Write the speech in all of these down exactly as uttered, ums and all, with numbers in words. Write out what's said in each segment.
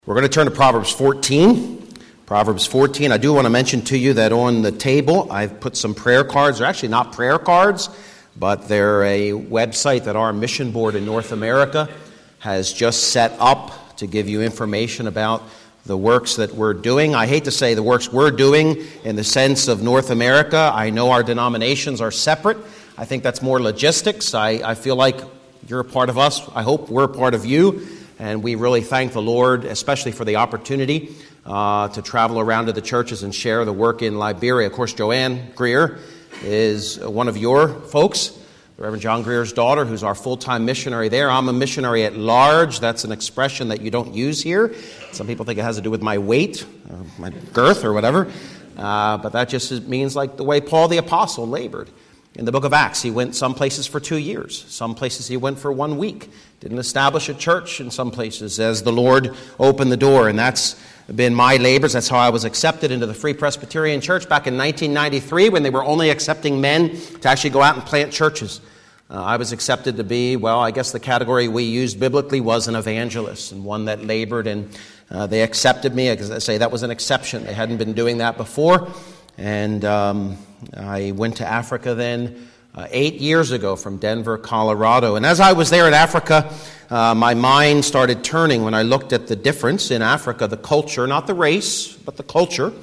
We're going to turn to Proverbs fourteen. Proverbs fourteen. I do want to mention to you that on the table I've put some prayer cards. They're actually not prayer cards, but they're a website that our mission board in North America has just set up to give you information about the works that we're doing. I hate to say the works we're doing in the sense of North America. I know our denominations are separate. I think that's more logistics. I, I feel like you're a part of us. I hope we're a part of you. And we really thank the Lord, especially for the opportunity uh, to travel around to the churches and share the work in Liberia. Of course, Joanne Greer is one of your folks, Reverend John Greer's daughter, who's our full-time missionary there. I'm a missionary at large. That's an expression that you don't use here. Some people think it has to do with my weight, or my girth, or whatever. Uh, but that just means like the way Paul the Apostle labored. In the book of Acts, he went some places for two years. Some places he went for one week. Didn't establish a church in some places as the Lord opened the door. And that's been my labors. That's how I was accepted into the Free Presbyterian Church back in nineteen ninety-three when they were only accepting men to actually go out and plant churches. Uh, I was accepted to be, well, I guess the category we used biblically was an evangelist and one that labored. And uh, they accepted me. As I say, that was an exception. They hadn't been doing that before. And um, I went to Africa then uh, eight years ago from Denver, Colorado. And as I was there in Africa, uh, my mind started turning when I looked at the difference in Africa, the culture, not the race, but the culture,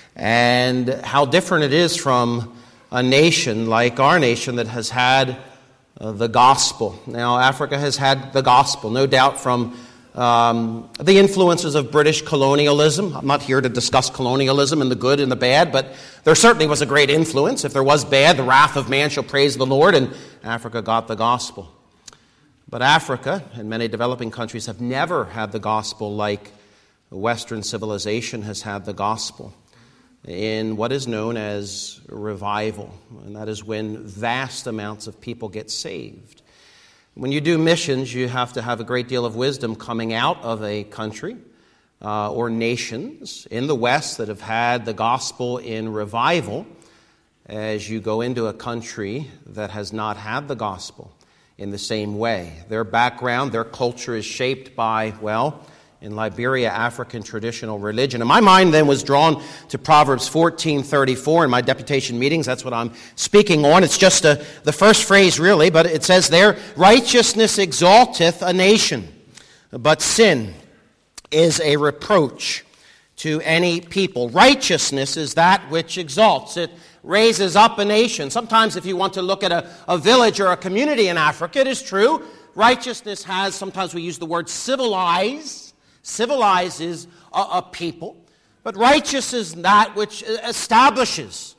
and how different it is from a nation like our nation that has had uh, the gospel. Now, Africa has had the gospel, no doubt from Um, the influences of British colonialism. I'm not here to discuss colonialism and the good and the bad, but there certainly was a great influence. If there was bad, the wrath of man shall praise the Lord, and Africa got the gospel. But Africa and many developing countries have never had the gospel like Western civilization has had the gospel in what is known as revival, and that is when vast amounts of people get saved. When you do missions, you have to have a great deal of wisdom coming out of a country uh, or nations in the West that have had the gospel in revival as you go into a country that has not had the gospel in the same way. Their background, their culture is shaped by, well, in Liberia, African traditional religion. And my mind then was drawn to Proverbs fourteen thirty-four in my deputation meetings. That's what I'm speaking on. It's just a, the first phrase, really, but it says there, righteousness exalteth a nation, but sin is a reproach to any people. Righteousness is that which exalts. It raises up a nation. Sometimes if you want to look at a, a village or a community in Africa, it is true. Righteousness has, sometimes we use the word civilize. Civilizes a, a people, but righteous is that which establishes,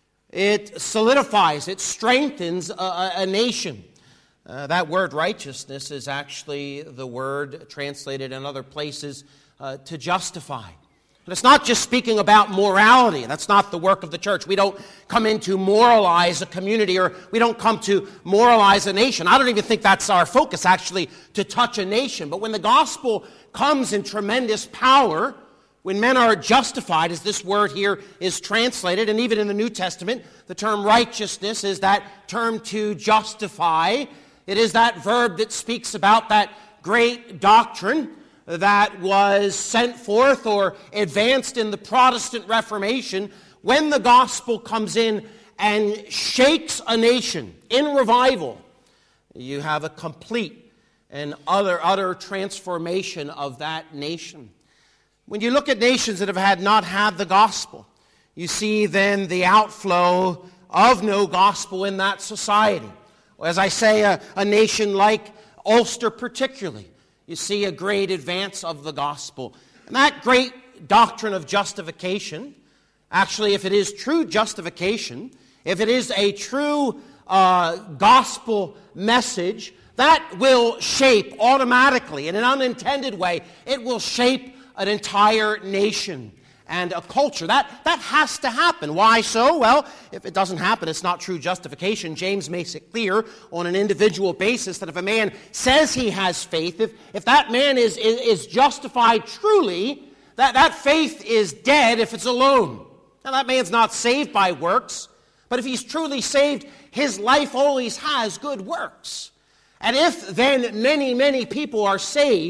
it solidifies, it strengthens a, a nation. Uh, that word righteousness is actually the word translated in other places uh, to justify. But it's not just speaking about morality. That's not the work of the church. We don't come in to moralize a community, or we don't come to moralize a nation. I don't even think that's our focus, actually, to touch a nation. But when the gospel comes in tremendous power, when men are justified, as this word here is translated, and even in the New Testament, the term righteousness is that term to justify. It is that verb that speaks about that great doctrine that was sent forth or advanced in the Protestant Reformation. When the gospel comes in and shakes a nation in revival, you have a complete and utter, utter transformation of that nation. When you look at nations that have had not had the gospel, you see then the outflow of no gospel in that society. As I say, a, a nation like Ulster particularly, you see a great advance of the gospel. And that great doctrine of justification, actually, if it is true justification, if it is a true uh, gospel message, that will shape automatically, in an unintended way, it will shape an entire nation and a culture. That, that has to happen. Why so? Well, if it doesn't happen, it's not true justification. James makes it clear on an individual basis that if a man says he has faith, if, if that man is, is, is justified truly, that, that faith is dead if it's alone. Now, that man's not saved by works, but if he's truly saved, his life always has good works. And if then many, many people are saved,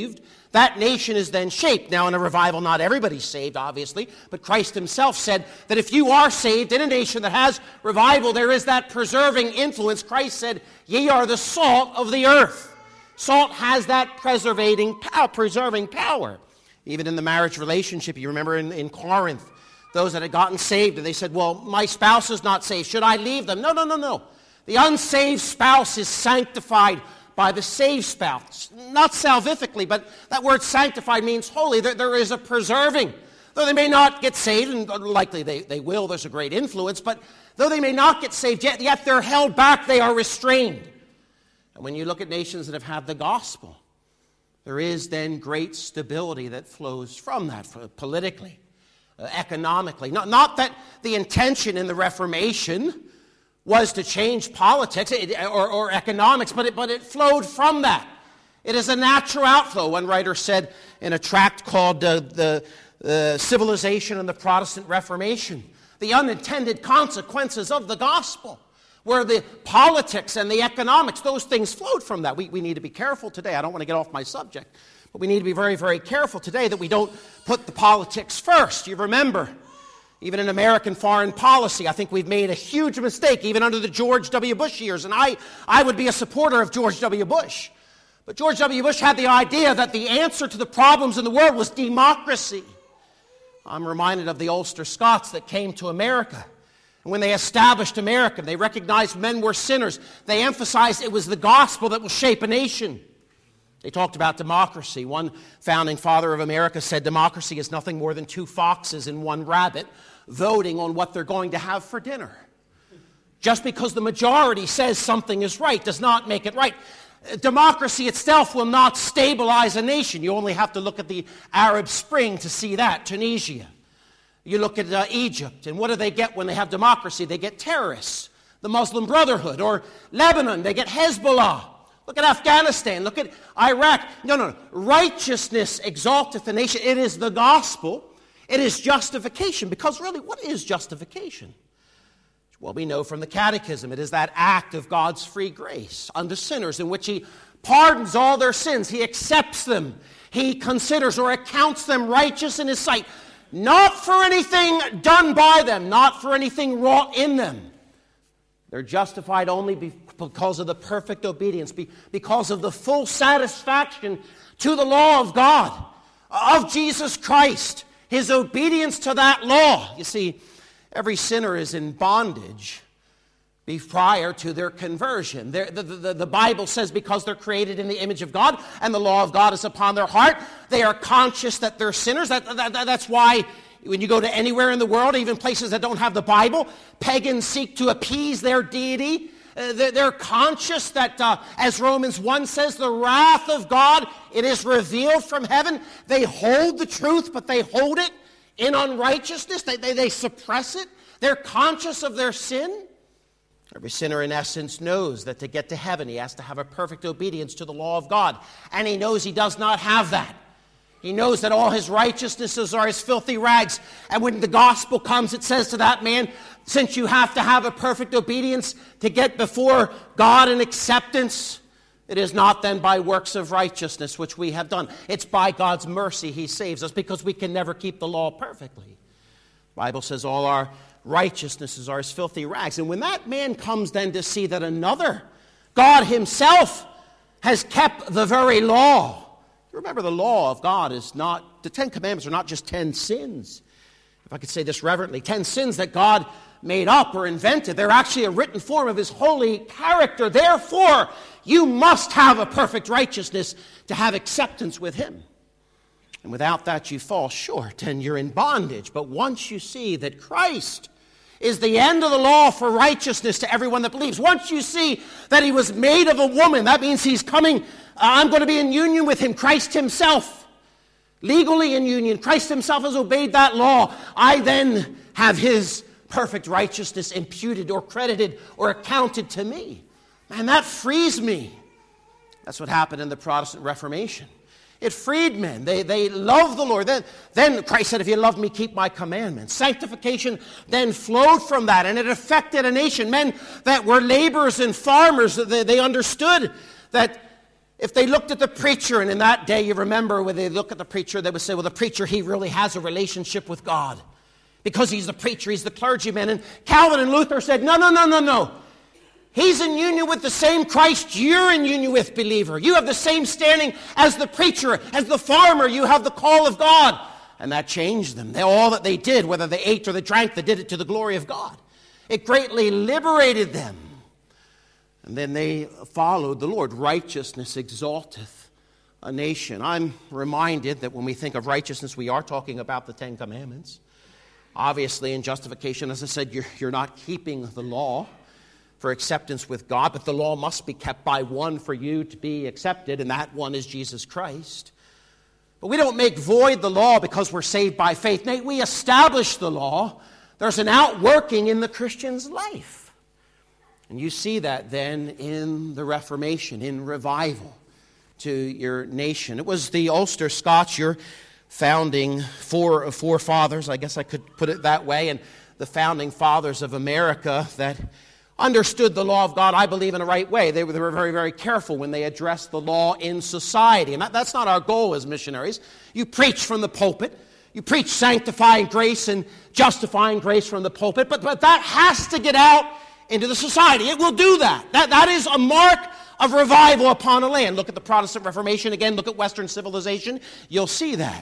That nation is then shaped. Now, in a revival, not everybody's saved, obviously, but Christ himself said that if you are saved in a nation that has revival, there is that preserving influence. Christ said, ye are the salt of the earth. Salt has that preservating power, preserving power. Even in the marriage relationship, you remember in, in Corinth, those that had gotten saved, and they said, well, my spouse is not saved. Should I leave them? No, no, no, no. The unsaved spouse is sanctified by the saved spouse. Not salvifically, but that word sanctified means holy. There, there is a preserving. Though they may not get saved, and likely they, they will, there's a great influence, but though they may not get saved, yet, yet they're held back, they are restrained. And when you look at nations that have had the gospel, there is then great stability that flows from that politically, uh, economically. Not, not that the intention in the Reformation was to change politics or, or economics, but it, but it flowed from that. It is a natural outflow. One writer said in a tract called uh, the, the Civilization and the Protestant Reformation, the unintended consequences of the gospel, where the politics and the economics, those things flowed from that. We, we need to be careful today. I don't want to get off my subject, but we need to be very, very careful today that we don't put the politics first. You remember, even in American foreign policy, I think we've made a huge mistake, even under the George W. Bush years. And I, I would be a supporter of George W. Bush. But George W. Bush had the idea that the answer to the problems in the world was democracy. I'm reminded of the Ulster Scots that came to America. And when they established America, they recognized men were sinners. They emphasized it was the gospel that will shape a nation. They talked about democracy. One founding father of America said democracy is nothing more than two foxes and one rabbit voting on what they're going to have for dinner. Just because the majority says something is right does not make it right. Democracy itself will not stabilize a nation. You only have to look at the Arab Spring to see that. Tunisia. You look at uh, Egypt, and what do they get when they have democracy? They get terrorists, the Muslim Brotherhood, or Lebanon, they get Hezbollah. Look at Afghanistan. Look at Iraq. No, no, no. Righteousness exalteth the nation. It is the gospel. It is justification. Because really, what is justification? Well, we know from the Catechism, it is that act of God's free grace unto sinners in which he pardons all their sins. He accepts them. He considers or accounts them righteous in his sight. Not for anything done by them, not for anything wrought in them. They're justified only because of the perfect obedience, because of the full satisfaction to the law of God, of Jesus Christ, his obedience to that law. You see, every sinner is in bondage prior to their conversion. The, the, the, the Bible says because they're created in the image of God and the law of God is upon their heart, they are conscious that they're sinners. That, that, that's why when you go to anywhere in the world, even places that don't have the Bible, pagans seek to appease their deity. Uh, they're, they're conscious that, uh, as Romans one says, the wrath of God, it is revealed from heaven. They hold the truth, but they hold it in unrighteousness. They, they, they suppress it. They're conscious of their sin. Every sinner, in essence, knows that to get to heaven, he has to have a perfect obedience to the law of God. And he knows he does not have that. He knows that all his righteousnesses are as filthy rags. And when the gospel comes, it says to that man, since you have to have a perfect obedience to get before God in acceptance, it is not then by works of righteousness which we have done. It's by God's mercy he saves us, because we can never keep the law perfectly. The Bible says all our righteousnesses are as filthy rags. And when that man comes then to see that another, God himself, has kept the very law. Remember, the law of God is not, the Ten Commandments are not just ten sins. If I could say this reverently, ten sins that God made up or invented. They're actually a written form of his holy character. Therefore, you must have a perfect righteousness to have acceptance with him. And without that, you fall short and you're in bondage. But once you see that Christ is the end of the law for righteousness to everyone that believes, once you see that he was made of a woman, that means he's coming, uh, I'm going to be in union with him, Christ himself, legally in union. Christ himself has obeyed that law. I then have his perfect righteousness imputed or credited or accounted to me. Man, that frees me. That's what happened in the Protestant Reformation. It freed men. They, they loved the Lord. Then, then Christ said, if you love me, keep my commandments. Sanctification then flowed from that, and it affected a nation. Men that were laborers and farmers, they, they understood that If they looked at the preacher, and in that day, you remember when they look at the preacher, they would say, well, the preacher, he really has a relationship with God. Because he's the preacher, he's the clergyman. And Calvin and Luther said, no, no, no, no, no. He's in union with the same Christ you're in union with, believer. You have the same standing as the preacher, as the farmer. You have the call of God. And that changed them. They, all that they did, whether they ate or they drank, they did it to the glory of God. It greatly liberated them. And then they followed the Lord. Righteousness exalteth a nation. I'm reminded that when we think of righteousness, we are talking about the Ten Commandments. Obviously, in justification, as I said, you're, you're not keeping the law for acceptance with God, but the law must be kept by one for you to be accepted, and that one is Jesus Christ. But we don't make void the law because we're saved by faith. Nay, we establish the law. There's an outworking in the Christian's life. And you see that then in the Reformation, in revival to your nation. It was the Ulster Scots, your founding four forefathers, I guess I could put it that way, and the founding fathers of America that understood the law of God, I believe, in a right way. They were, they were very, very careful when they addressed the law in society. And that, that's not our goal as missionaries. You preach from the pulpit. You preach sanctifying grace and justifying grace from the pulpit. But, but that has to get out into the society. It will do that. That, that is a mark of revival upon a land. Look at the Protestant Reformation. Again, look at Western civilization. You'll see that.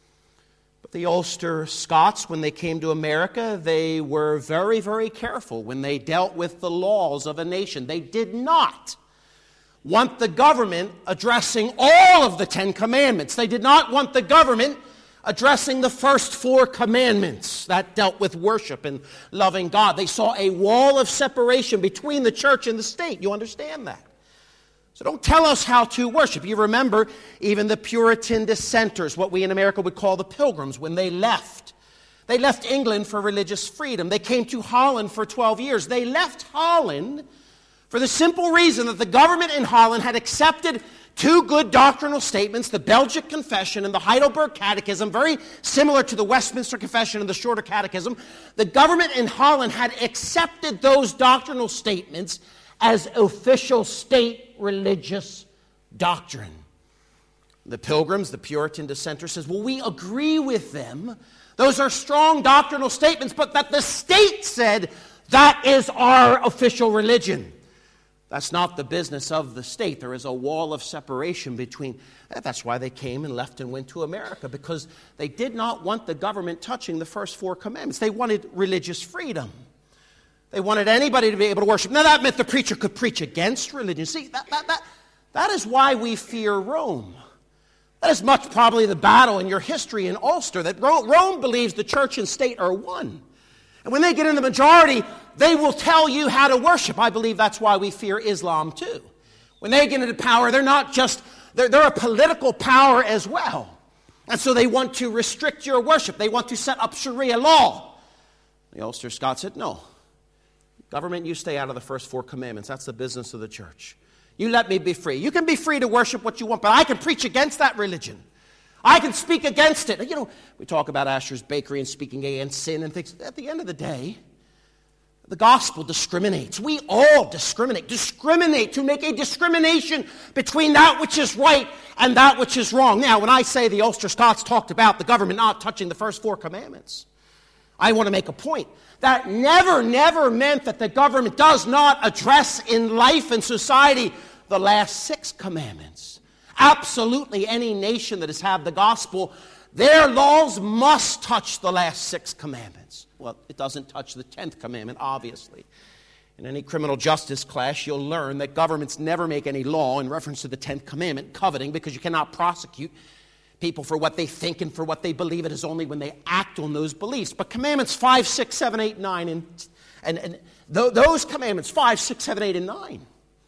But the Ulster Scots, when they came to America, they were very, very careful when they dealt with the laws of a nation. They did not want the government addressing all of the Ten Commandments. They did not want the government addressing the first four commandments that dealt with worship and loving God. They saw a wall of separation between the church and the state. You understand that? So don't tell us how to worship. You remember even the Puritan dissenters, what we in America would call the Pilgrims, when they left. They left England for religious freedom. They came to Holland for twelve years. They left Holland for the simple reason that the government in Holland had accepted two good doctrinal statements, the Belgic Confession and the Heidelberg Catechism, very similar to the Westminster Confession and the Shorter Catechism. The government in Holland had accepted those doctrinal statements as official state religious doctrine. The Pilgrims, the Puritan dissenter, says, well, we agree with them. Those are strong doctrinal statements, but that the state said that is our official religion. That's not the business of the state. There is a wall of separation between. That's why they came and left and went to America, because they did not want the government touching the first four commandments. They wanted religious freedom. They wanted anybody to be able to worship. Now, that meant the preacher could preach against religion. See, that, that, that, that is why we fear Rome. That is much probably the battle in your history in Ulster, that Rome, Rome believes the church and state are one. And when they get in the majority, they will tell you how to worship. I believe that's why we fear Islam too. When they get into power, they're not just, they're, they're a political power as well. And so they want to restrict your worship. They want to set up Sharia law. The Ulster Scots said, no. Government, you stay out of the first four commandments. That's the business of the church. You let me be free. You can be free to worship what you want, but I can preach against that religion. I can speak against it. You know, we talk about Asher's Bakery and speaking against sin and things. At the end of the day, the gospel discriminates. We all discriminate. Discriminate to make a discrimination between that which is right and that which is wrong. Now, when I say the Ulster Scots talked about the government not touching the first four commandments, I want to make a point. That never, never meant that the government does not address in life and society the last six commandments. Absolutely any nation that has had the gospel, their laws must touch the last six commandments. Well, it doesn't touch the tenth commandment, obviously. In any criminal justice class, you'll learn that governments never make any law in reference to the tenth commandment, coveting, because you cannot prosecute people for what they think and for what they believe. It is only when they act on those beliefs. But commandments five, six, seven, eight, nine, and, and, and th- those commandments, five, six, seven, eight, and nine,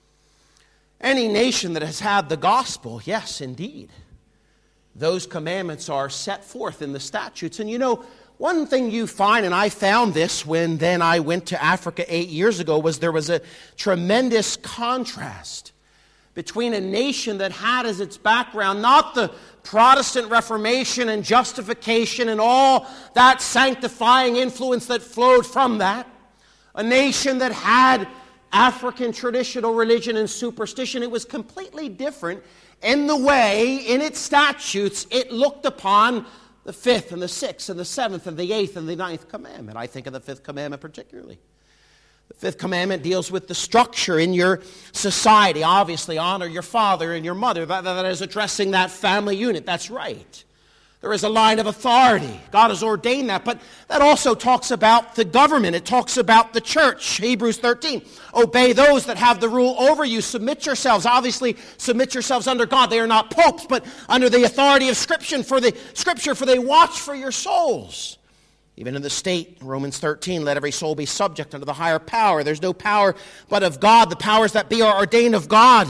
any nation that has had the gospel, yes, indeed, those commandments are set forth in the statutes. And you know, one thing you find, and I found this when then I went to Africa eight years ago, was there was a tremendous contrast between a nation that had as its background not the Protestant Reformation and justification and all that sanctifying influence that flowed from that, a nation that had African traditional religion and superstition. It was completely different in the way, in its statutes, it looked upon the fifth and the sixth and the seventh and the eighth and the ninth commandment. I think of the fifth commandment particularly. The fifth commandment deals with the structure in your society. Obviously, honor your father and your mother. That, that is addressing that family unit. That's right. There is a line of authority. God has ordained that. But that also talks about the government. It talks about the church. Hebrews thirteen. Obey those that have the rule over you. Submit yourselves. Obviously, submit yourselves under God. They are not popes, but under the authority of Scripture, for the Scripture, for they watch for your souls. Even in the state, Romans thirteen, let every soul be subject unto the higher power. There's no power but of God. The powers that be are ordained of God.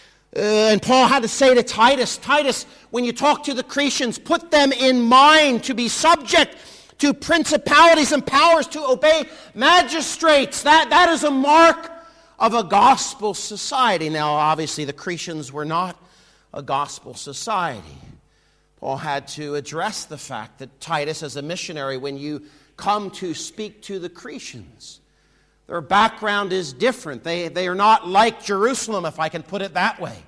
Uh, and Paul had to say to Titus, Titus, when you talk to the Cretans, put them in mind to be subject to principalities and powers, to obey magistrates. That, that is a mark of a gospel society. Now, obviously, the Cretans were not a gospel society. Paul had to address the fact that Titus, as a missionary, when you come to speak to the Cretans, their background is different. They, they are not like Jerusalem, if I can put it that way.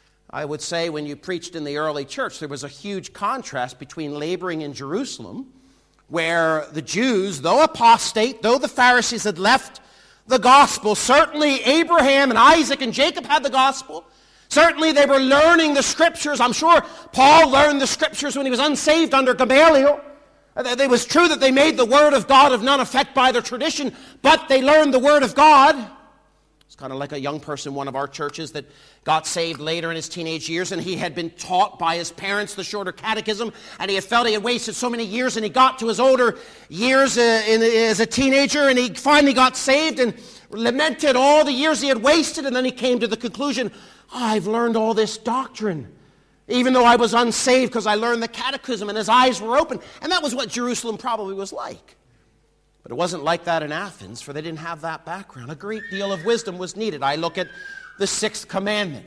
I would say when you preached in the early church, there was a huge contrast between laboring in Jerusalem, where the Jews, though apostate, though the Pharisees had left the gospel, certainly Abraham and Isaac and Jacob had the gospel. Certainly they were learning the Scriptures. I'm sure Paul learned the Scriptures when he was unsaved under Gamaliel. It was true that they made the Word of God of none effect by their tradition, but they learned the Word of God. It's kind of like a young person in one of our churches that got saved later in his teenage years, and he had been taught by his parents the shorter catechism, and he had felt he had wasted so many years, and he got to his older years uh, in, as a teenager, and he finally got saved and lamented all the years he had wasted, and then he came to the conclusion, I've learned all this doctrine, even though I was unsaved because I learned the catechism, and his eyes were open. And that was what Jerusalem probably was like. But it wasn't like that in Athens, for they didn't have that background. A great deal of wisdom was needed. I look at the sixth commandment.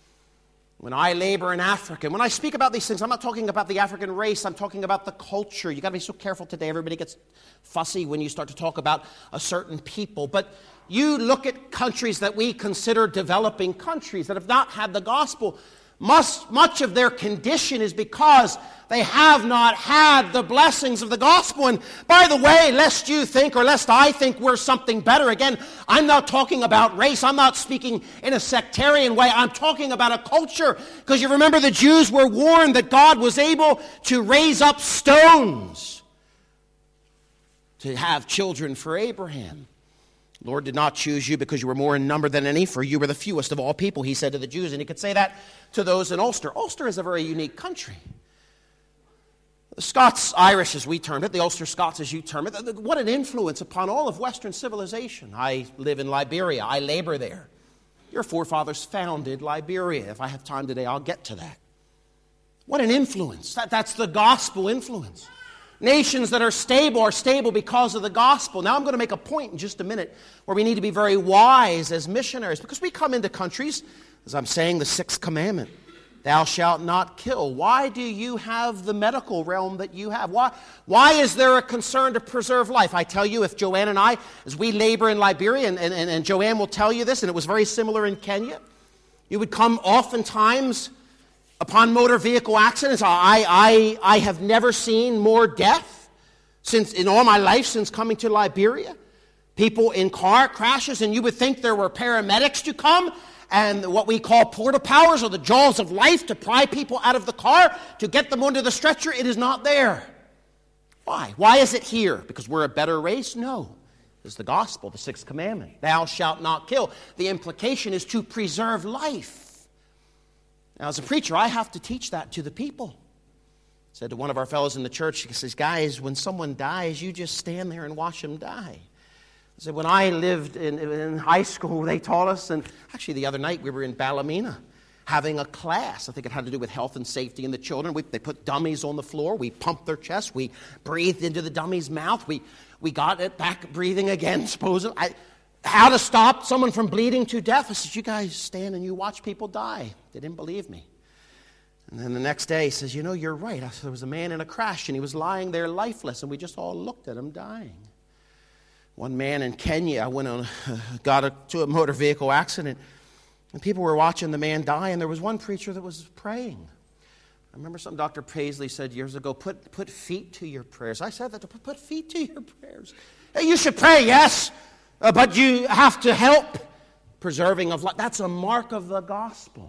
When I labor in Africa, when I speak about these things, I'm not talking about the African race, I'm talking about the culture. You've got to be so careful today. Everybody gets fussy when you start to talk about a certain people. But you look at countries that we consider developing countries that have not had the gospel. Much, much of their condition is because they have not had the blessings of the gospel. And by the way, lest you think, or lest I think we're something better, again, I'm not talking about race. I'm not speaking in a sectarian way. I'm talking about a culture. Because you remember the Jews were warned that God was able to raise up stones to have children for Abraham. Lord did not choose you because you were more in number than any, for you were the fewest of all people, he said to the Jews. And he could say that to those in Ulster. Ulster is a very unique country. The Scots-Irish, as we term it, the Ulster Scots, as you term it, what an influence upon all of Western civilization. I live in Liberia. I labor there. Your forefathers founded Liberia. If I have time today, I'll get to that. What an influence. That, that's the gospel influence. Nations that are stable are stable because of the gospel. Now I'm going to make a point in just a minute where we need to be very wise as missionaries, because we come into countries, as I'm saying, the sixth commandment, thou shalt not kill. Why do you have the medical realm that you have? Why, why is there a concern to preserve life? I tell you, if Joanne and I, as we labor in Liberia, and, and, and Joanne will tell you this, and it was very similar in Kenya, you would come oftentimes upon motor vehicle accidents. I, I, I have never seen more death since in all my life since coming to Liberia. People in car crashes, and you would think there were paramedics to come and what we call porta powers, or the jaws of life, to pry people out of the car, to get them onto the stretcher. It is not there. Why? Why is it here? Because we're a better race? No. It's the gospel, the sixth commandment. Thou shalt not kill. The implication is to preserve life. Now, as a preacher, I have to teach that to the people. I said to one of our fellows in the church, he says, guys, when someone dies, you just stand there and watch them die. I said, when I lived in, in high school, they taught us, and actually the other night we were in Ballymena having a class. I think it had to do with health and safety in the children. We, they put dummies on the floor. We pumped their chest. We breathed into the dummy's mouth. We, we got it back breathing again, supposedly. I, How to stop someone from bleeding to death. I said, you guys stand and you watch people die. They didn't believe me. And then the next day he says, you know, you're right. I said, there was a man in a crash and he was lying there lifeless, and we just all looked at him dying. One man in Kenya went on, got into a motor vehicle accident, and people were watching the man die, and there was one preacher that was praying. I remember some Doctor Paisley said years ago, put, put feet to your prayers. I said that, to put feet to your prayers. Hey, you should pray, yes, uh, but you have to help preserving of life. That's a mark of the gospel.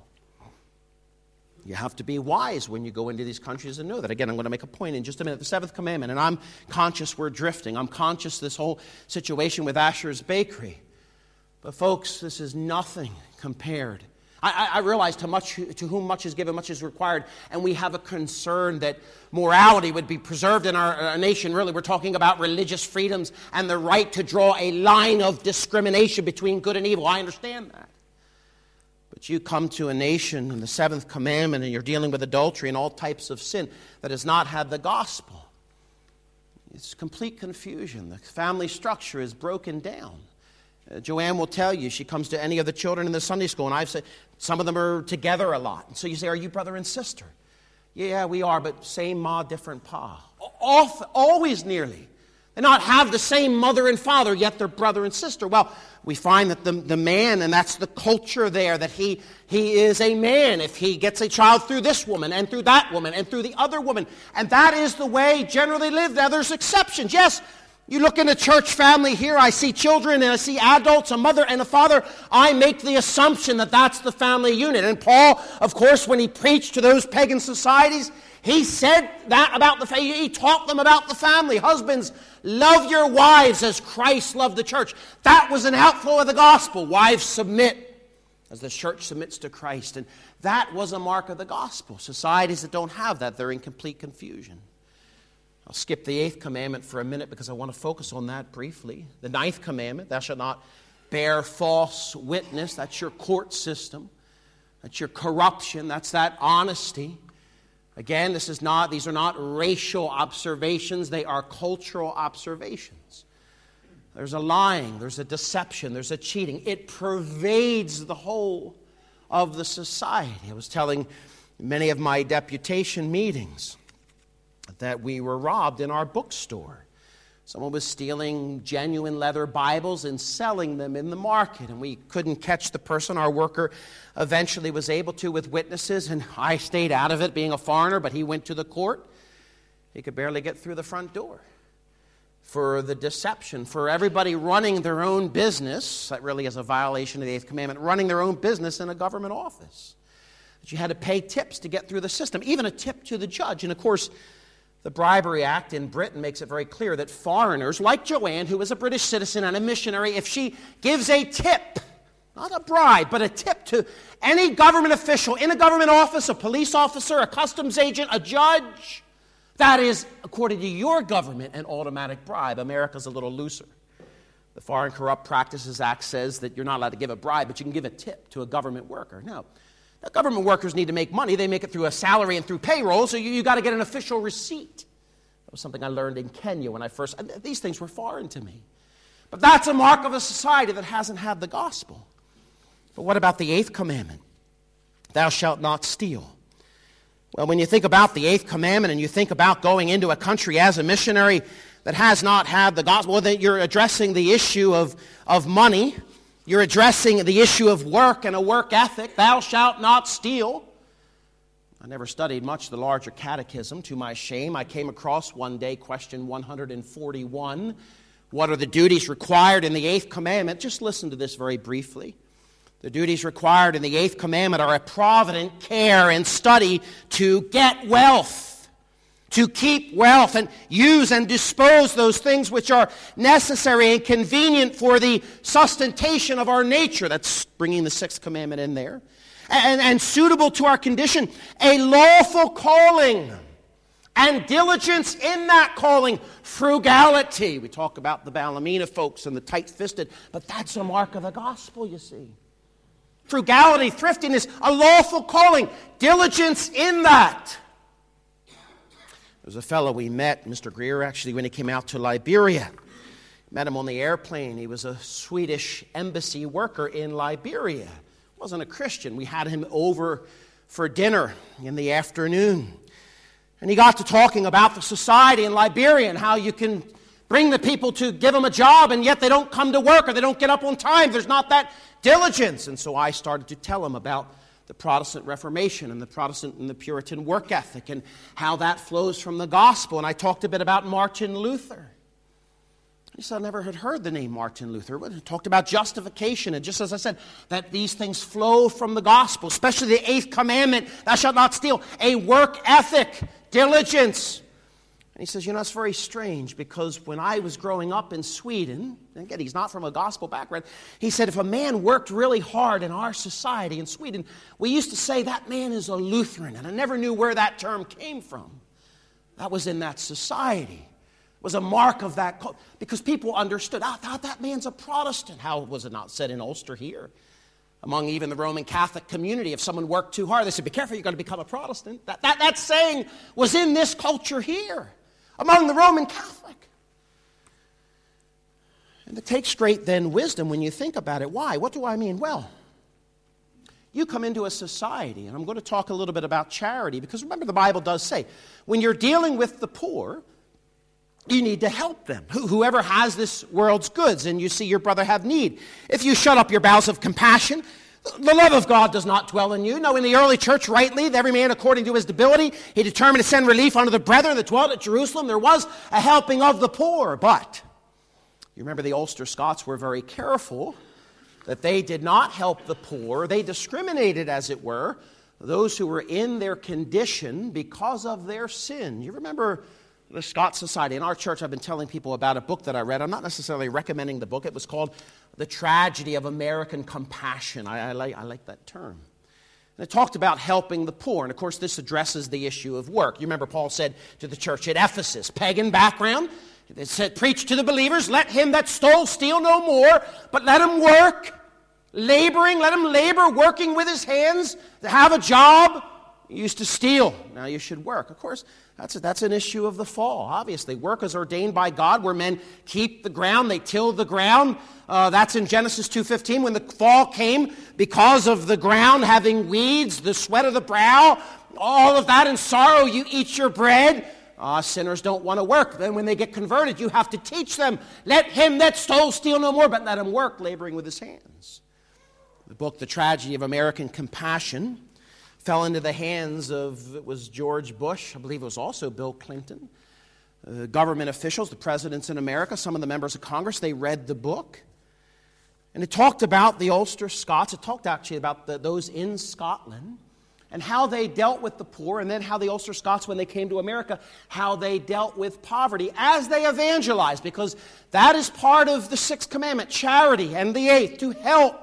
You have to be wise when you go into these countries and know that. Again, I'm going to make a point in just a minute. The seventh commandment, and I'm conscious we're drifting. I'm conscious this whole situation with Asher's Bakery. But folks, this is nothing compared. I, I realize to, much, to whom much is given, much is required. And we have a concern that morality would be preserved in our, our nation. Really, we're talking about religious freedoms and the right to draw a line of discrimination between good and evil. I understand that. But you come to a nation in the seventh commandment and you're dealing with adultery and all types of sin that has not had the gospel. It's complete confusion. The family structure is broken down. Uh, Joanne will tell you, she comes to any of the children in the Sunday school, and I've said some of them are together a lot. And so you say, are you brother and sister? Yeah, we are, but same ma, different pa. Off, always nearly. They not have the same mother and father, yet they're brother and sister. Well, we find that the, the man, and that's the culture there, that he, he is a man if he gets a child through this woman and through that woman and through the other woman. And that is the way generally lived. Now, there's exceptions. Yes, you look in a church family here, I see children and I see adults, a mother and a father. I make the assumption that that's the family unit. And Paul, of course, when he preached to those pagan societies, he said that about the family. He taught them about the family. Husbands, love your wives as Christ loved the church. That was an outflow of the gospel. Wives, submit as the church submits to Christ. And that was a mark of the gospel. Societies that don't have that, they're in complete confusion. I'll skip the eighth commandment for a minute because I want to focus on that briefly. The ninth commandment, thou shalt not bear false witness. That's your court system. That's your corruption. That's that honesty. Again, this is not, these are not racial observations. They are cultural observations. There's a lying. There's a deception. There's a cheating. It pervades the whole of the society. I was telling many of my deputation meetings that we were robbed in our bookstore. Someone was stealing genuine leather Bibles and selling them in the market, and we couldn't catch the person. Our worker eventually was able to with witnesses, and I stayed out of it being a foreigner, but he went to the court. He could barely get through the front door for the deception, for everybody running their own business. That really is a violation of the eighth commandment, running their own business in a government office. That you had to pay tips to get through the system, even a tip to the judge. And of course, the Bribery Act in Britain makes it very clear that foreigners, like Joanne, who is a British citizen and a missionary, if she gives a tip, not a bribe, but a tip to any government official in a government office, a police officer, a customs agent, a judge, that is, according to your government, an automatic bribe. America's a little looser. The Foreign Corrupt Practices Act says that you're not allowed to give a bribe, but you can give a tip to a government worker. No. Now, government workers need to make money. They make it through a salary and through payroll, so you, you got to get an official receipt. That was something I learned in Kenya when I first... These things were foreign to me. But that's a mark of a society that hasn't had the gospel. But what about the eighth commandment? Thou shalt not steal. Well, when you think about the eighth commandment and you think about going into a country as a missionary that has not had the gospel, well, then you're addressing the issue of, of money. You're addressing the issue of work and a work ethic. Thou shalt not steal. I never studied much the larger catechism, to my shame. I came across one day question one hundred forty-one. What are the duties required in the eighth commandment? Just listen to this very briefly. The duties required in the eighth commandment are a provident care and study to get wealth, to keep wealth and use and dispose those things which are necessary and convenient for the sustentation of our nature. That's bringing the sixth commandment in there. And, and suitable to our condition, a lawful calling and diligence in that calling, frugality. We talk about the Ballymena folks and the tight-fisted, but that's a mark of the gospel, you see. Frugality, thriftiness, a lawful calling, diligence in that. There's a fellow we met, Mister Greer, actually, when he came out to Liberia. Met him on the airplane. He was a Swedish embassy worker in Liberia. Wasn't a Christian. We had him over for dinner in the afternoon. And he got to talking about the society in Liberia and how you can bring the people to give them a job, and yet they don't come to work or they don't get up on time. There's not that diligence. And so I started to tell them about the Protestant Reformation and the Protestant and the Puritan work ethic and how that flows from the gospel. And I talked a bit about Martin Luther. He said, I never had heard the name Martin Luther. We talked about justification, and just as I said, that these things flow from the gospel, especially the eighth commandment, thou shalt not steal, a work ethic, diligence. And he says, you know, it's very strange, because when I was growing up in Sweden, and again, he's not from a gospel background, he said if a man worked really hard in our society in Sweden, we used to say that man is a Lutheran, and I never knew where that term came from. That was in that society. Was a mark of that, because people understood, ah, oh, that man's a Protestant. How was it not said in Ulster here? Among even the Roman Catholic community, if someone worked too hard, they said, be careful, you're going to become a Protestant. That, that, that saying was in this culture here, among the Roman Catholic. And it takes great then wisdom when you think about it. Why? What do I mean? Well, you come into a society, and I'm going to talk a little bit about charity, because remember the Bible does say, when you're dealing with the poor, you need to help them. Whoever has this world's goods, and you see your brother have need. If you shut up your bowels of compassion, the love of God does not dwell in you. No, in the early church, rightly, every man according to his ability, he determined to send relief unto the brethren that dwelt at Jerusalem. There was a helping of the poor. But you remember the Ulster Scots were very careful that they did not help the poor. They discriminated, as it were, those who were in their condition because of their sin. You remember the Scots Society. In our church, I've been telling people about a book that I read. I'm not necessarily recommending the book. It was called The Tragedy of American Compassion. I, I, like, I like that term. And it talked about helping the poor. And of course, this addresses the issue of work. You remember Paul said to the church at Ephesus, pagan background, it said, preach to the believers, let him that stole steal no more, but let him work, laboring, let him labor, working with his hands, to have a job. You used to steal. Now you should work. Of course, that's, a, that's an issue of the fall, obviously. Work is ordained by God, where men keep the ground, they till the ground. Uh, that's in Genesis two fifteen. When the fall came, because of the ground having weeds, the sweat of the brow, all of that in sorrow, you eat your bread. Uh, sinners don't want to work. Then when they get converted, you have to teach them, let him that stole steal no more, but let him work, laboring with his hands. The book, The Tragedy of American Compassion, fell into the hands of, it was George Bush, I believe it was also Bill Clinton, uh, government officials, the presidents in America, some of the members of Congress. They read the book. And it talked about the Ulster Scots. It talked actually about the, those in Scotland and how they dealt with the poor, and then how the Ulster Scots, when they came to America, how they dealt with poverty as they evangelized, because that is part of the sixth commandment, charity, and the eighth, to help.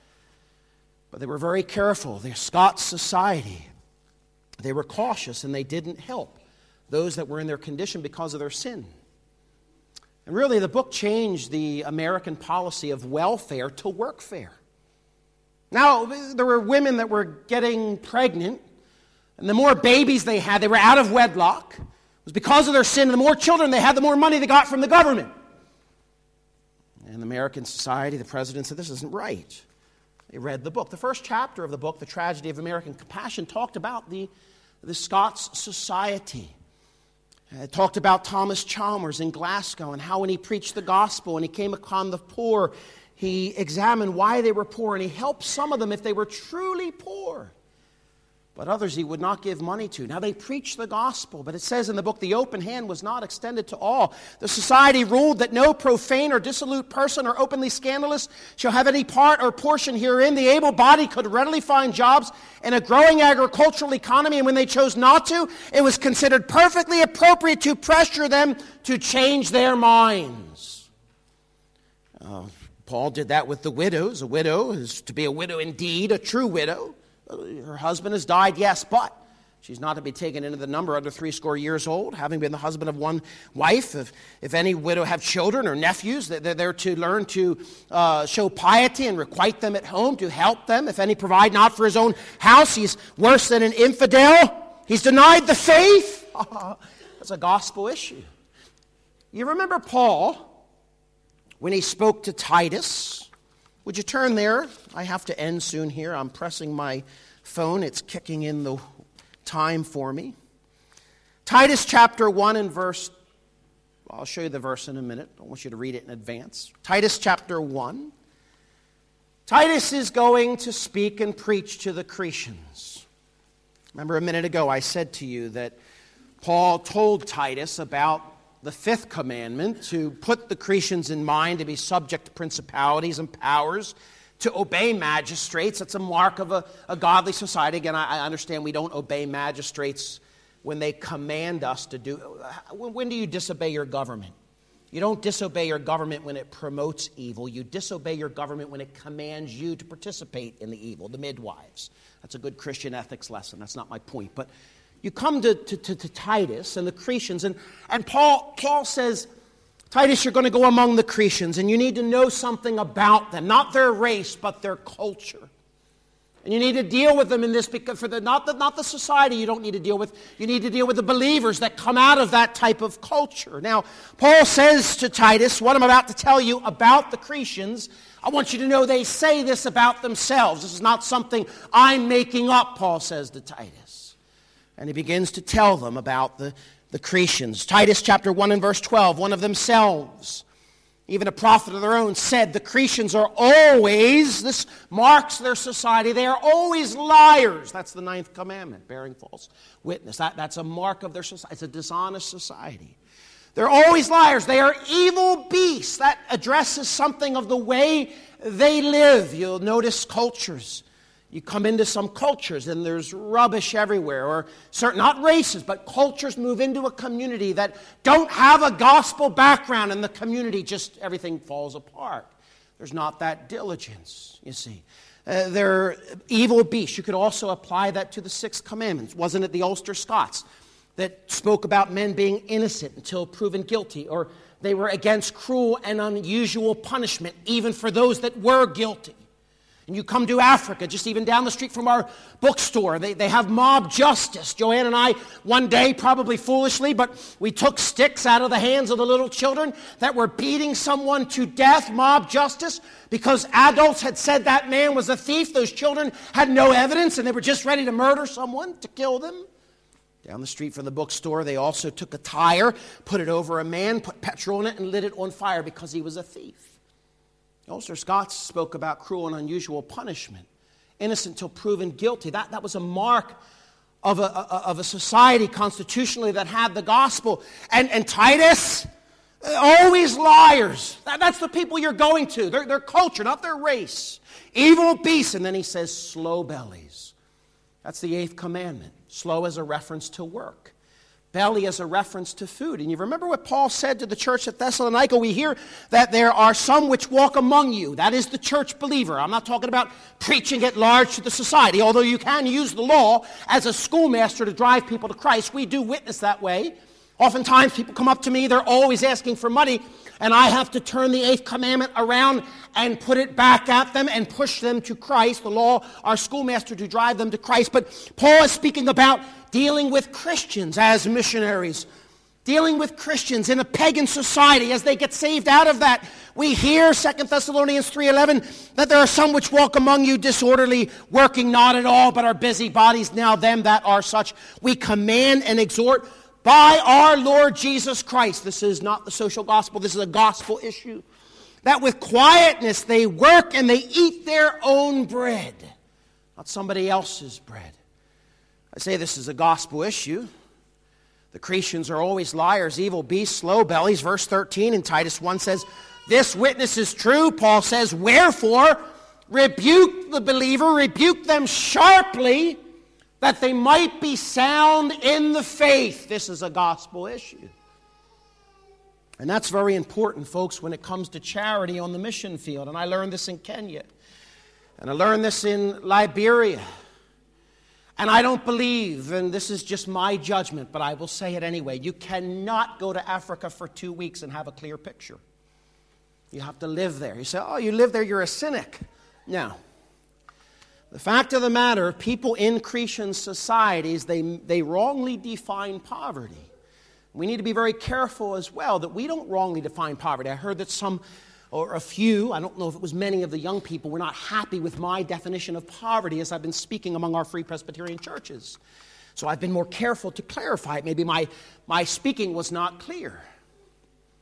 But they were very careful. The Scots society, they were cautious, and they didn't help those that were in their condition because of their sin. And really, the book changed the American policy of welfare to workfare. Now, there were women that were getting pregnant, and the more babies they had, they were out of wedlock. It was because of their sin. And the more children they had, the more money they got from the government. And the American society, the president said, this isn't right. They read the book. The first chapter of the book, The Tragedy of American Compassion, talked about the, the Scots society. It talked about Thomas Chalmers in Glasgow and how when he preached the gospel and he came upon the poor, he examined why they were poor, and he helped some of them if they were truly poor. But others he would not give money to. Now they preached the gospel, but it says in the book, the open hand was not extended to all. The society ruled that no profane or dissolute person or openly scandalous shall have any part or portion herein. The able-bodied could readily find jobs in a growing agricultural economy, and when they chose not to, it was considered perfectly appropriate to pressure them to change their minds. Uh, Paul did that with the widows. A widow is to be a widow indeed, a true widow. Her husband has died, yes, but she's not to be taken into the number under three score years old, having been the husband of one wife. If, if any widow have children or nephews, they're there to learn to uh, show piety and requite them at home, to help them. If any provide not for his own house, he's worse than an infidel. He's denied the faith. That's a gospel issue. You remember Paul, when he spoke to Titus. Would you turn there? I have to end soon here. I'm pressing my phone. It's kicking in the time for me. Titus chapter one and verse, I'll show you the verse in a minute. I want you to read it in advance. Titus chapter one. Titus is going to speak and preach to the Cretans. Remember a minute ago I said to you that Paul told Titus about the fifth commandment, to put the Cretans in mind to be subject to principalities and powers, to obey magistrates. That's a mark of a, a godly society. Again, I, I understand we don't obey magistrates when they command us to do. When do you disobey your government? You don't disobey your government when it promotes evil. You disobey your government when it commands you to participate in the evil, the midwives. That's a good Christian ethics lesson. That's not my point. But you come to, to, to, to Titus and the Cretans, and, and Paul, Paul says, Titus, you're going to go among the Cretans, and you need to know something about them. Not their race, but their culture. And you need to deal with them in this, because for the not the not the society you don't need to deal with. You need to deal with the believers that come out of that type of culture. Now, Paul says to Titus, what I'm about to tell you about the Cretans, I want you to know they say this about themselves. This is not something I'm making up, Paul says to Titus. And he begins to tell them about the, the Cretans. Titus chapter one and verse twelve, one of themselves, even a prophet of their own, said the Cretans are always, this marks their society, they are always liars. That's the ninth commandment, bearing false witness. That, that's a mark of their society. It's a dishonest society. They're always liars. They are evil beasts. That addresses something of the way they live. You'll notice cultures. You come into some cultures and there's rubbish everywhere, or certain, not races, but cultures move into a community that don't have a gospel background, and the community just, everything falls apart. There's not that diligence, you see. Uh, they're evil beasts. You could also apply that to the sixth commandment. Wasn't it the Ulster Scots that spoke about men being innocent until proven guilty, or they were against cruel and unusual punishment, even for those that were guilty? And you come to Africa, just even down the street from our bookstore, they, they have mob justice. Joanne and I, one day, probably foolishly, but we took sticks out of the hands of the little children that were beating someone to death, mob justice, because adults had said that man was a thief. Those children had no evidence, and they were just ready to murder someone, to kill them. Down the street from the bookstore, they also took a tire, put it over a man, put petrol in it, and lit it on fire because he was a thief. Ulster Scots spoke about cruel and unusual punishment, innocent till proven guilty. That, that was a mark of a, of a society constitutionally that had the gospel. And, and Titus, always liars. That, that's the people you're going to. Their, their culture, not their race. Evil beasts. And then he says slow bellies. That's the eighth commandment. Slow as a reference to work. Belly as a reference to food. And you remember what Paul said to the church at Thessalonica? We hear that there are some which walk among you. That is the church believer. I'm not talking about preaching at large to the society, although you can use the law as a schoolmaster to drive people to Christ. We do witness that way. Oftentimes people come up to me, they're always asking for money, and I have to turn the eighth commandment around and put it back at them and push them to Christ. The law, our schoolmaster, to drive them to Christ. But Paul is speaking about dealing with Christians as missionaries, dealing with Christians in a pagan society as they get saved out of that. We hear, Second Thessalonians three eleven, that there are some which walk among you disorderly, working not at all, but are busybodies. Now them that are such we command and exhort by our Lord Jesus Christ. This is not the social gospel. This is a gospel issue. That with quietness they work and they eat their own bread, not somebody else's bread. I say this is a gospel issue. The Cretans are always liars, evil beasts, slow bellies. Verse thirteen in Titus one says, this witness is true. Paul says, wherefore rebuke the believer, rebuke them sharply, that they might be sound in the faith. This is a gospel issue. And that's very important, folks, when it comes to charity on the mission field. And I learned this in Kenya. And I learned this in Liberia. And I don't believe, and this is just my judgment, but I will say it anyway, you cannot go to Africa for two weeks and have a clear picture. You have to live there. You say, oh, you live there, you're a cynic. No. The fact of the matter, people in Cretan societies, they, they wrongly define poverty. We need to be very careful as well that we don't wrongly define poverty. I heard that some, or a few, I don't know if it was many of the young people, were not happy with my definition of poverty as I've been speaking among our Free Presbyterian churches. So I've been more careful to clarify it. Maybe my, my speaking was not clear.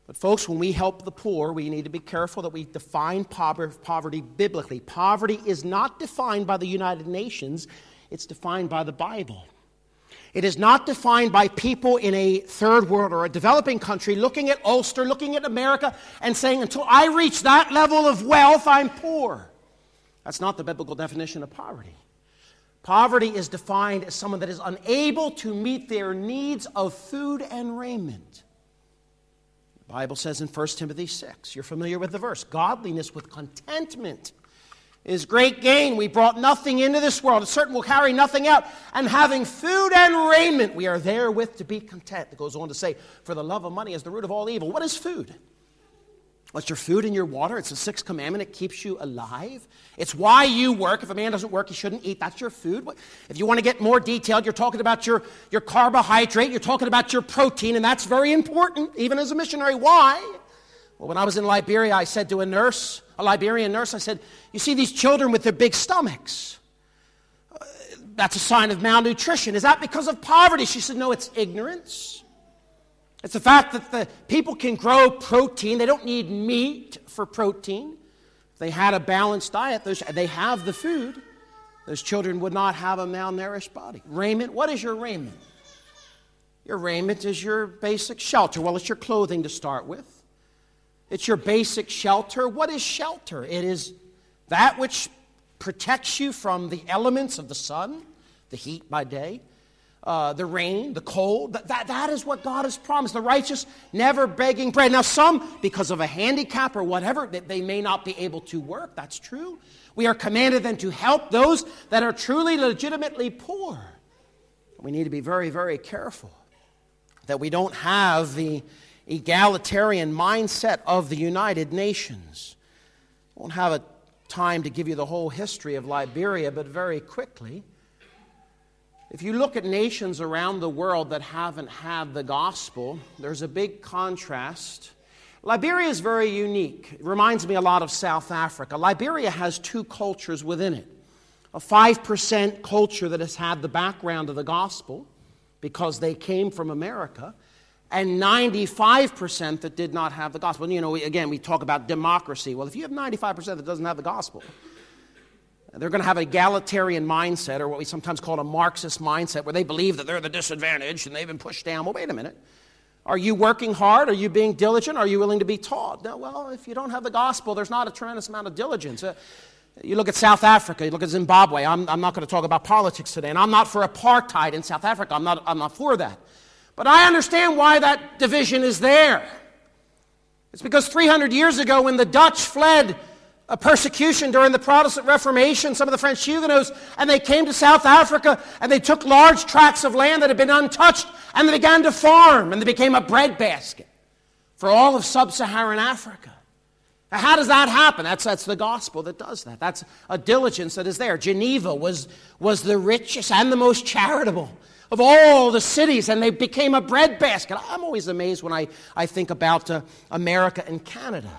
But folks, when we help the poor, we need to be careful that we define poverty biblically. Poverty is not defined by the United Nations. It's defined by the Bible. It is not defined by people in a third world or a developing country looking at Ulster, looking at America, and saying, until I reach that level of wealth, I'm poor. That's not the biblical definition of poverty. Poverty is defined as someone that is unable to meet their needs of food and raiment. The Bible says in First Timothy six, you're familiar with the verse, godliness with contentment is great gain. We brought nothing into this world. It's certain we'll carry nothing out. And having food and raiment, we are therewith to be content. It goes on to say, for the love of money is the root of all evil. What is food? What's your food and your water? It's the sixth commandment. It keeps you alive. It's why you work. If a man doesn't work, he shouldn't eat. That's your food. If you want to get more detailed, you're talking about your, your carbohydrate. You're talking about your protein, and that's very important, even as a missionary. Why? Well, when I was in Liberia, I said to a nurse, a Liberian nurse, I said, you see these children with their big stomachs. Uh, that's a sign of malnutrition. Is that because of poverty? She said, no, it's ignorance. It's the fact that the people can grow protein. They don't need meat for protein. If they had a balanced diet, those, they have the food. Those children would not have a malnourished body. Raiment, what is your raiment? Your raiment is your basic shelter. Well, it's your clothing to start with. It's your basic shelter. What is shelter? It is that which protects you from the elements of the sun, the heat by day, uh, the rain, the cold. That, that, that is what God has promised. The righteous never begging bread. Now some, because of a handicap or whatever, that they may not be able to work. That's true. We are commanded then to help those that are truly legitimately poor. We need to be very, very careful that we don't have the egalitarian mindset of the United Nations. I won't have a time to give you the whole history of Liberia, but very quickly, if you look at nations around the world that haven't had the gospel, there's a big contrast. Liberia is very unique. It reminds me a lot of South Africa. Liberia has two cultures within it. A five percent culture that has had the background of the gospel because they came from America, and ninety-five percent that did not have the gospel. You know, we, again, we talk about democracy. Well, if you have ninety-five percent that doesn't have the gospel, they're going to have an egalitarian mindset, or what we sometimes call a Marxist mindset, where they believe that they're the disadvantaged and they've been pushed down. Well, wait a minute. Are you working hard? Are you being diligent? Are you willing to be taught? No, well, if you don't have the gospel, there's not a tremendous amount of diligence. Uh, you look at South Africa, you look at Zimbabwe. I'm, I'm not going to talk about politics today, and I'm not for apartheid in South Africa. I'm not, I'm not for that. But I understand why that division is there. It's because three hundred years ago, when the Dutch fled a persecution during the Protestant Reformation, some of the French Huguenots, and they came to South Africa, and they took large tracts of land that had been untouched, and they began to farm, and they became a breadbasket for all of sub-Saharan Africa. Now, how does that happen? That's, that's the gospel that does that. That's a diligence that is there. Geneva was, was the richest and the most charitable of all the cities, and they became a breadbasket. I'm always amazed when I, I think about uh, America and Canada.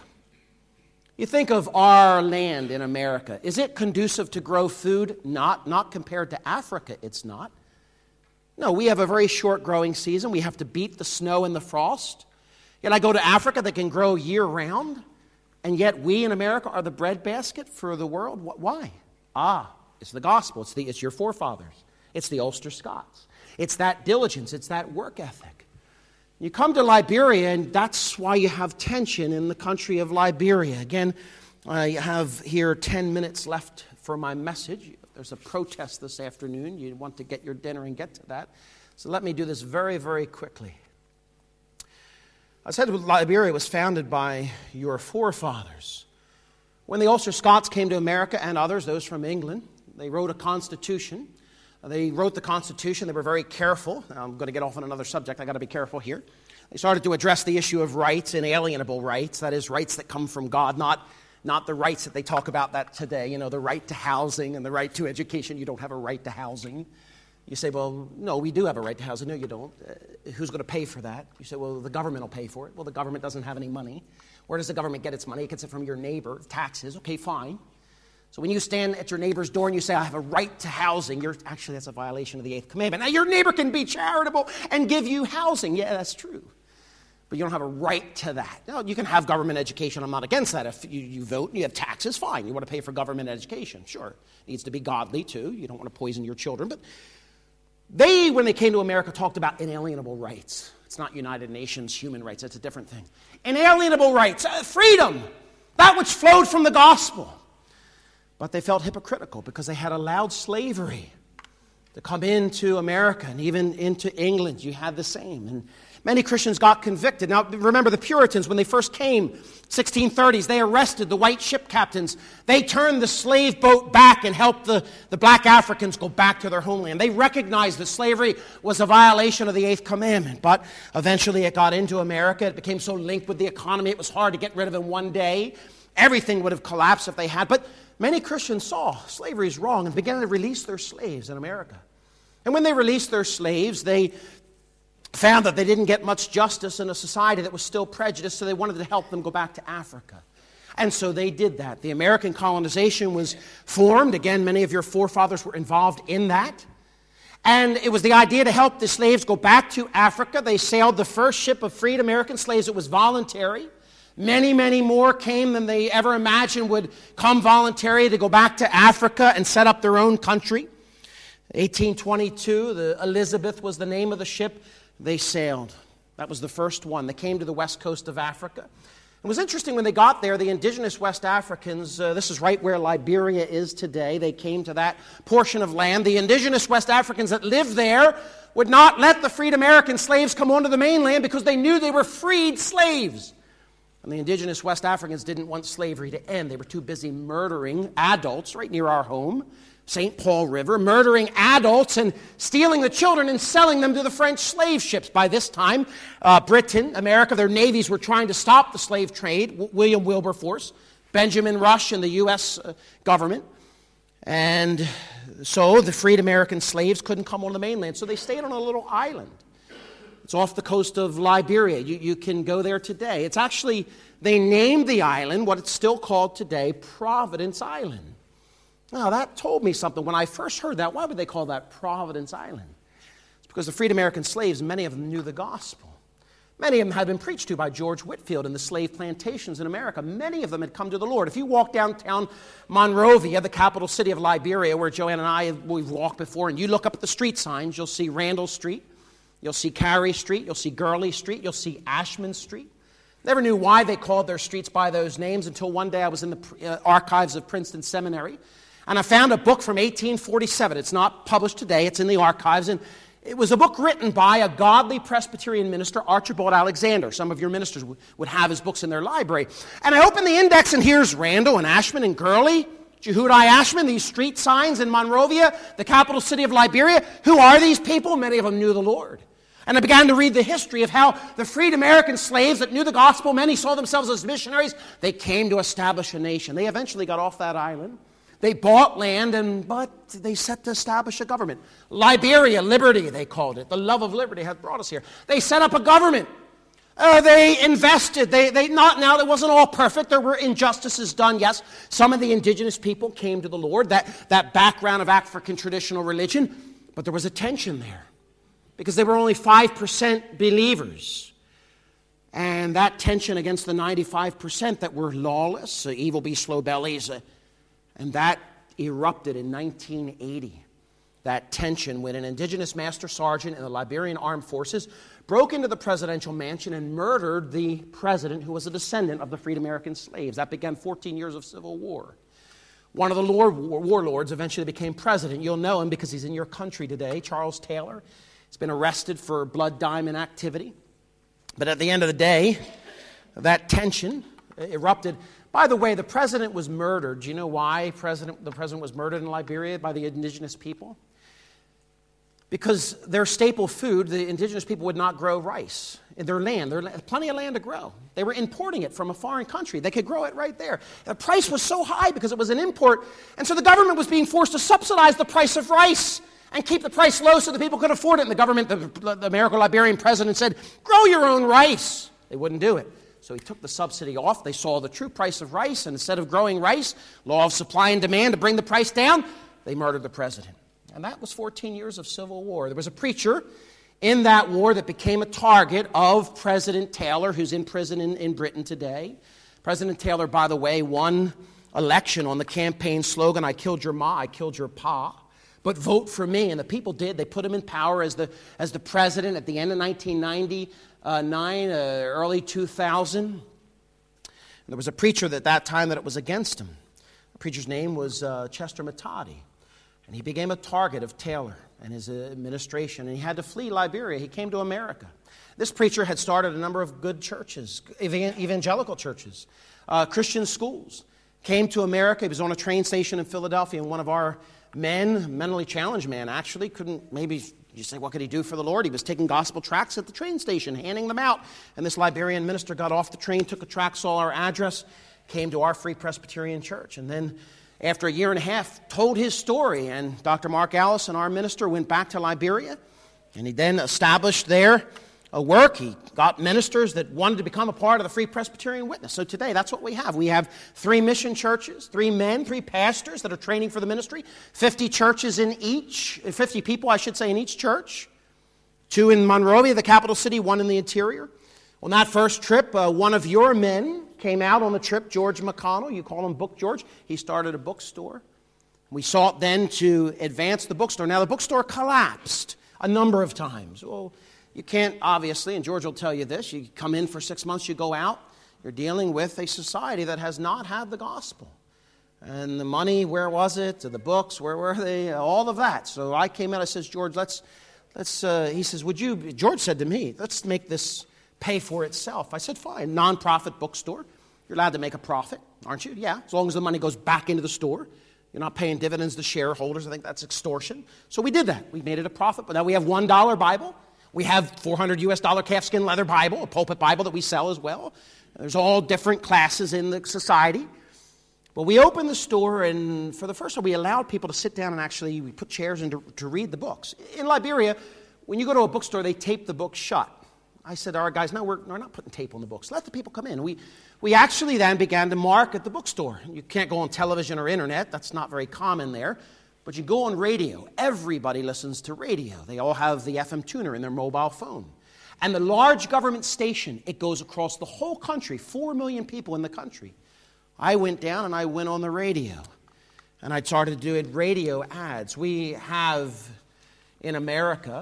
You think of our land in America. Is it conducive to grow food? Not. Not compared to Africa, it's not. No, we have a very short growing season. We have to beat the snow and the frost. Yet I go to Africa that can grow year-round, and yet we in America are the breadbasket for the world. Why? Ah, it's the gospel. It's, the, it's your forefathers. It's the Ulster Scots. It's that diligence. It's that work ethic. You come to Liberia, and that's why you have tension in the country of Liberia. Again, I have here ten minutes left for my message. There's a protest this afternoon. You want to get your dinner and get to that. So let me do this very, very quickly. I said Liberia was founded by your forefathers. When the Ulster Scots came to America, and others, those from England, they wrote a constitution. They wrote the Constitution. They were very careful. Now, I'm going to get off on another subject. I've got to be careful here. They started to address the issue of rights, inalienable rights, that is, rights that come from God, not, not the rights that they talk about that today, you know, the right to housing and the right to education. You don't have a right to housing. You say, well, no, we do have a right to housing. No, you don't. Uh, who's going to pay for that? You say, well, the government will pay for it. Well, the government doesn't have any money. Where does the government get its money? It gets it from your neighbor, taxes. Okay, fine. So when you stand at your neighbor's door and you say, I have a right to housing, you're actually, that's a violation of the eighth commandment. Now, your neighbor can be charitable and give you housing. Yeah, that's true. but you don't have a right to that. Now, you can have government education. I'm not against that. If you, you vote and you have taxes, fine. You want to pay for government education. Sure. It needs to be godly, too. You don't want to poison your children. But they, when they came to America, talked about inalienable rights. It's not United Nations human rights. That's a different thing. Inalienable rights, uh, freedom, that which flowed from the gospel. But they felt hypocritical because they had allowed slavery to come into America and even into England. You had the same. And many Christians got convicted. Now, remember the Puritans, when they first came, sixteen thirties, they arrested the white ship captains. They turned the slave boat back and helped the, the black Africans go back to their homeland. They recognized that slavery was a violation of the Eighth Commandment. But eventually it got into America. It became so linked with the economy, it was hard to get rid of in one day. Everything would have collapsed if they had. But many Christians saw slavery is wrong and began to release their slaves in America. And when they released their slaves, they found that they didn't get much justice in a society that was still prejudiced, so they wanted to help them go back to Africa. And so they did that. The American colonization was formed. Again, many of your forefathers were involved in that. And it was the idea to help the slaves go back to Africa. They sailed the first ship of freed American slaves. It was voluntary. Many, many more came than they ever imagined would come voluntary to go back to Africa and set up their own country. eighteen twenty-two, the Elizabeth was the name of the ship. They sailed. That was the first one. They came to the west coast of Africa. It was interesting when they got there, the indigenous West Africans, uh, this is right where Liberia is today, they came to that portion of land. The indigenous West Africans that lived there would not let the freed American slaves come onto the mainland because they knew they were freed slaves. And the indigenous West Africans didn't want slavery to end. They were too busy murdering adults right near our home, Saint Paul River, murdering adults and stealing the children and selling them to the French slave ships. By this time, uh, Britain, America, their navies were trying to stop the slave trade. W- William Wilberforce, Benjamin Rush, and the U S uh, government. And so the freed American slaves couldn't come on the mainland, so they stayed on a little island. It's off the coast of Liberia. You, you can go there today. It's actually, they named the island what it's still called today, Providence Island. Now, that told me something. When I first heard that, why would they call that Providence Island? It's because the freed American slaves, many of them knew the gospel. Many of them had been preached to by George Whitefield in the slave plantations in America. Many of them had come to the Lord. If you walk downtown Monrovia, the capital city of Liberia, where Joanne and I, we've walked before, and you look up at the street signs, you'll see Randall Street, you'll see Carey Street, you'll see Gurley Street, you'll see Ashman Street. Never knew why they called their streets by those names until one day I was in the uh, archives of Princeton Seminary, and I found a book from eighteen forty-seven. It's not published today. It's in the archives. And it was a book written by a godly Presbyterian minister, Archibald Alexander. Some of your ministers w- would have his books in their library. And I opened the index, and here's Randall and Ashman and Gurley, Jehudi Ashman, these street signs in Monrovia, the capital city of Liberia. Who are these people? Many of them knew the Lord. And I began to read the history of how the freed American slaves that knew the gospel, many saw themselves as missionaries, they came to establish a nation. They eventually got off that island. They bought land, and but they set to establish a government. Liberia, liberty, they called it. The love of liberty has brought us here. They set up a government. Uh, they invested. They, they not now. It wasn't all perfect. There were injustices done. Yes, some of the indigenous people came to the Lord. That that background of African traditional religion, but there was a tension there because they were only five percent believers. And that tension against the ninety-five percent that were lawless, uh, evil beasts, slow bellies, uh, and that erupted in nineteen eighty. That tension when an indigenous master sergeant in the Liberian Armed Forces broke into the presidential mansion and murdered the president who was a descendant of the freed American slaves. That began fourteen years of civil war. One of the Lord warlords eventually became president. You'll know him because he's in your country today, Charles Taylor. He's been arrested for blood diamond activity. But at the end of the day, that tension erupted. By the way, the president was murdered. Do you know why president, the president was murdered in Liberia by the indigenous people? Because their staple food, the indigenous people would not grow rice in their land. There was plenty of land to grow. They were importing it from a foreign country. They could grow it right there. The price was so high because it was an import. And so the government was being forced to subsidize the price of rice and keep the price low so the people could afford it. And the government, the, the American-Liberian president said, grow your own rice. They wouldn't do it. So he took the subsidy off. They saw the true price of rice, and instead of growing rice, law of supply and demand to bring the price down, they murdered the president. And that was fourteen years of civil war. There was a preacher in that war that became a target of President Taylor, who's in prison in, in Britain today. President Taylor, by the way, won election on the campaign slogan, "I killed your ma, I killed your pa, but vote for me." And the people did. They put him in power as the, as the president at the end of nineteen ninety-nine, uh, early two thousand. And there was a preacher at that time that it was against him. The preacher's name was uh, Chester Matati. And he became a target of Taylor and his administration. And he had to flee Liberia. He came to America. This preacher had started a number of good churches, evangelical churches, uh, Christian schools. Came to America. He was on a train station in Philadelphia, and one of our men, mentally challenged man actually, couldn't, maybe you say, what could he do for the Lord? He was taking gospel tracts at the train station, handing them out. And this Liberian minister got off the train, took a tract, saw our address, came to our Free Presbyterian Church. And then after a year and a half, told his story. And Doctor Mark Allison, our minister, went back to Liberia. And he then established there a work. He got ministers that wanted to become a part of the Free Presbyterian Witness. So today, that's what we have. We have three mission churches, three men, three pastors that are training for the ministry, fifty churches in each, fifty people, I should say, in each church. Two in Monrovia, the capital city, one in the interior. On that first trip, uh, one of your men came out on the trip, George McConnell. You call him Book George. He started a bookstore. We sought then to advance the bookstore. Now, the bookstore collapsed a number of times. Well, you can't, obviously, and George will tell you this, you come in for six months, you go out, you're dealing with a society that has not had the gospel. And the money, where was it? The books, where were they? All of that. So I came in, I says, George, let's, let's, uh, he says, would you, George said to me, let's make this pay for itself. I said, fine, non-profit bookstore. You're allowed to make a profit, aren't you? Yeah, as long as the money goes back into the store. You're not paying dividends to shareholders. I think that's extortion. So we did that. We made it a profit. But now we have one dollar Bible. We have four hundred U S dollar calfskin leather Bible, a pulpit Bible that we sell as well. There's all different classes in the society. Well, we opened the store, and for the first time, we allowed people to sit down and actually we put chairs in to, to read the books. In Liberia, when you go to a bookstore, they tape the book shut. I said to our guys, no, we're, we're not putting tape on the books. Let the people come in. We, we actually then began to market the bookstore. You can't go on television or internet. That's not very common there. But you go on radio. Everybody listens to radio. They all have the F M tuner in their mobile phone. And the large government station, it goes across the whole country, four million people in the country. I went down and I went on the radio. And I started doing radio ads. We have, in America,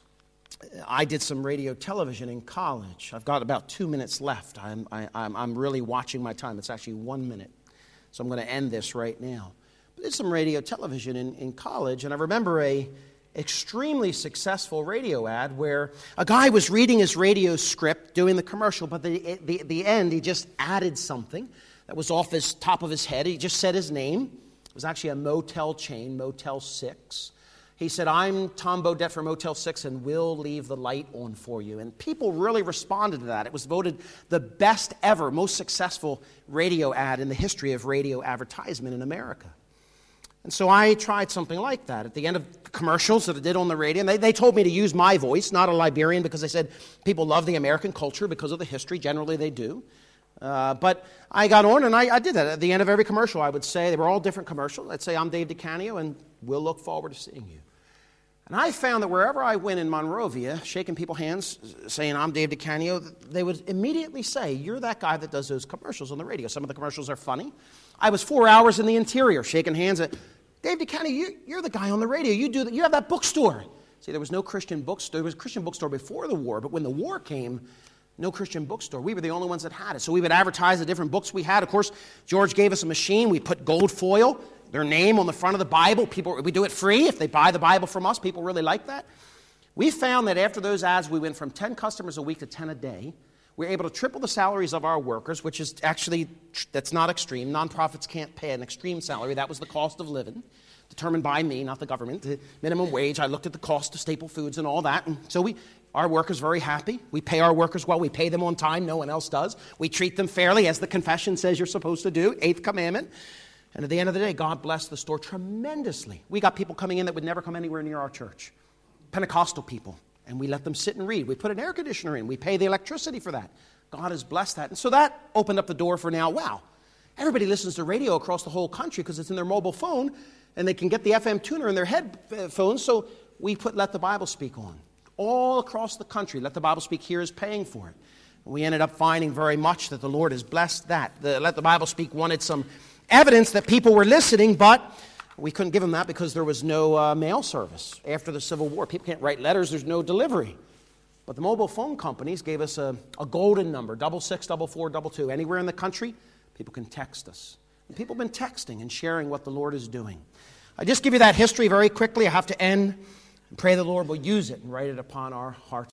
I did some radio television in college. I've got about two minutes left. I'm, I, I'm, I'm really watching my time. It's actually one minute. So I'm going to end this right now. But I did some radio television in, in college, and I remember a extremely successful radio ad where a guy was reading his radio script, doing the commercial, but the, the, the end, he just added something that was off his top of his head. He just said his name. It was actually a motel chain, Motel six. He said, I'm Tom Bodett from Motel six, and we'll leave the light on for you. And people really responded to that. It was voted the best ever, most successful radio ad in the history of radio advertisement in America. And so I tried something like that. At the end of commercials that I did on the radio, and they, they told me to use my voice, not a Liberian, because they said people love the American culture because of the history. Generally, they do. Uh, but I got on, and I, I did that. At the end of every commercial, I would say, they were all different commercials. I'd say, I'm Dave DeCanio, and we'll look forward to seeing you. And I found that wherever I went in Monrovia, shaking people's hands, saying, I'm Dave DeCanio, they would immediately say, you're that guy that does those commercials on the radio. Some of the commercials are funny. I was four hours in the interior shaking hands. At, Dave DeCanio, you, you're the guy on the radio. You do that. You have that bookstore. See, there was no Christian bookstore. There was a Christian bookstore before the war, but when the war came, no Christian bookstore. We were the only ones that had it. So we would advertise the different books we had. Of course, George gave us a machine. We put gold foil, their name on the front of the Bible. People, we do it free. If they buy the Bible from us, people really like that. We found that after those ads, we went from ten customers a week to ten a day. We were able to triple the salaries of our workers, which is actually, that's not extreme. Nonprofits can't pay an extreme salary. That was the cost of living, determined by me, not the government. The minimum wage, I looked at the cost of staple foods and all that. And so we, our workers very happy. We pay our workers well. We pay them on time. No one else does. We treat them fairly, as the confession says you're supposed to do, eighth commandment. And at the end of the day, God blessed the store tremendously. We got people coming in that would never come anywhere near our church, Pentecostal people. And we let them sit and read. We put an air conditioner in. We pay the electricity for that. God has blessed that. And so that opened up the door for now, wow, everybody listens to radio across the whole country because it's in their mobile phone, and they can get the F M tuner in their headphones, so we put Let the Bible Speak on. all across the country. Let the Bible Speak here is paying for it. We ended up finding very much that the Lord has blessed that. The Let the Bible Speak wanted some evidence that people were listening, but we couldn't give them that because there was no uh, mail service after the Civil War. People can't write letters. There's no delivery. But the mobile phone companies gave us a, a golden number, double six, double four, double two. Anywhere in the country, people can text us. And people have been texting and sharing what the Lord is doing. I just give you that history very quickly. I have to end and pray the Lord will use it and write it upon our hearts.